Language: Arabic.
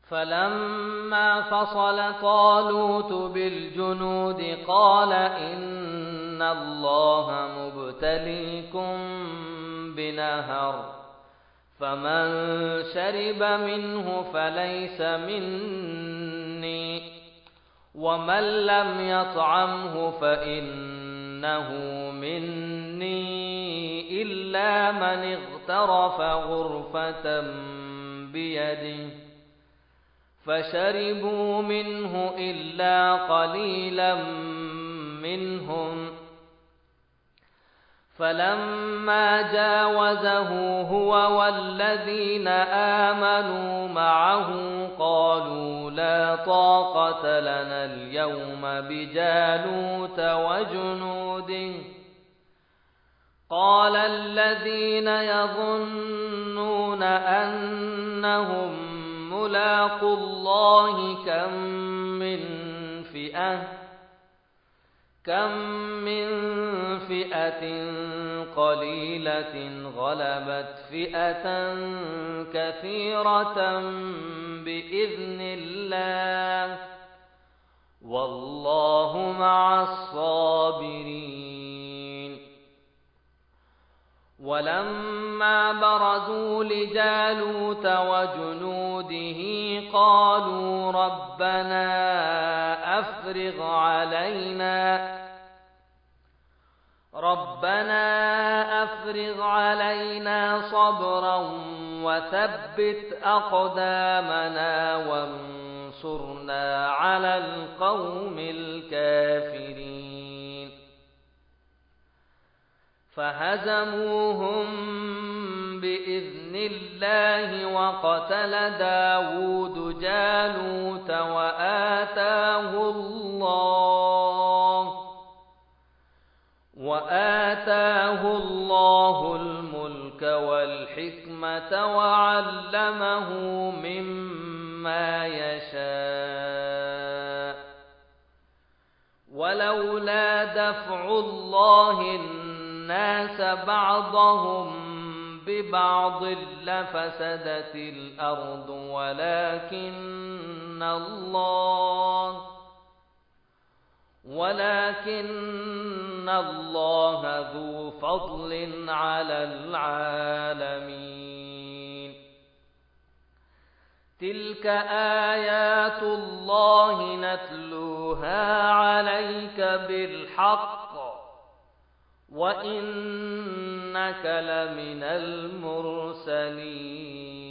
فلما فصل طالوت بالجنود قال إن الله مبتليكم بنهر فمن شرب منه فليس مني ومن لم يطعمه فإنه مني إلا من اغترف غرفة بيده فشربوا منه إلا قليلا منهم فلما جاوزه هو والذين آمنوا معه قالوا لا طاقة لنا اليوم بجالوت وجنوده قال الذين يظنون أنهم ملاقو الله كم من فئة قليلة غلبت فئة كثيرة بإذن الله والله مع الصابرين ولما برزوا لجالوت وجنوده قالوا ربنا أفرغ علينا صبرا وثبت أقدامنا وانصرنا على القوم الكافرين فهزموهم بإذن الله وقتل داود جالوت وآتاه الله الملك والحكمة وعلمه مما يشاء ولولا دفع الله الناس بعضهم ببعض لفسدت الأرض ولكن الله ذو فضل على العالمين تلك آيات الله نتلوها عليك بالحق وإنك لمن المرسلين